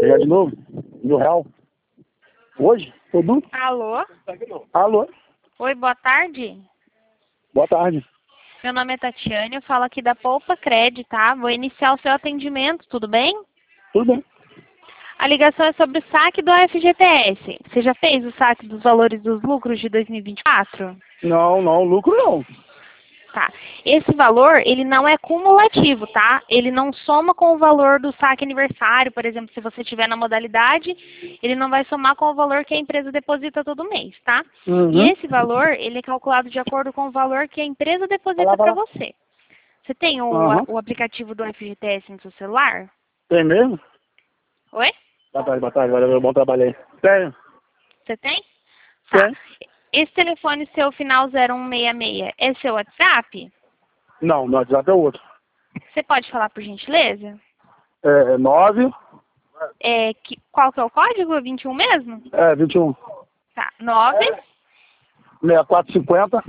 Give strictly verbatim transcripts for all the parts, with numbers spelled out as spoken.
Pegar de novo? Mil real? Hoje? Tudo? Alô? Alô? Oi, boa tarde. Boa tarde. Meu nome é Tatiane, eu falo aqui da Poupa Cred, tá? Vou iniciar o seu atendimento, tudo bem? Tudo bem. A ligação é sobre o saque do F G T S. Você já fez o saque dos valores dos lucros de dois mil e vinte e quatro? Não, não, lucro não. Tá. Esse valor, ele não é cumulativo, tá? Ele não soma com o valor do saque aniversário, por exemplo, se você tiver na modalidade, ele não vai somar com o valor que a empresa deposita todo mês, tá? Uhum. E esse valor, ele é calculado de acordo com o valor que a empresa deposita para você. Você tem o, Uhum. o aplicativo do F G T S no seu celular? Tem mesmo? Oi? Boa tarde, boa tarde. Valeu, bom trabalho aí. Tem. Você tem? Tá. Tem? Esse telefone seu final zero um seis seis é seu WhatsApp? Não, no WhatsApp é outro. Você pode falar por gentileza? É nove, É, que, qual que é o código? É vinte e um mesmo? é vinte e um, Tá. nove sessenta e quatro cinquenta,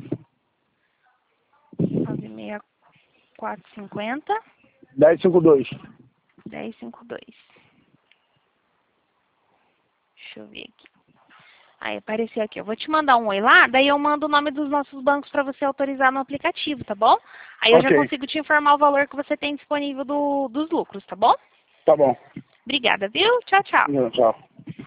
nove seis quatro cinco zero dez cinquenta e dois. dez cinquenta e dois. Deixa eu ver aqui. Aí apareceu aqui. Eu vou te mandar um oi lá, daí eu mando o nome dos nossos bancos para você autorizar no aplicativo, tá bom? Aí eu Ok. já consigo te informar o valor que você tem disponível do, dos lucros, tá bom? Tá bom. Obrigada, viu? Tchau, tchau. Tchau.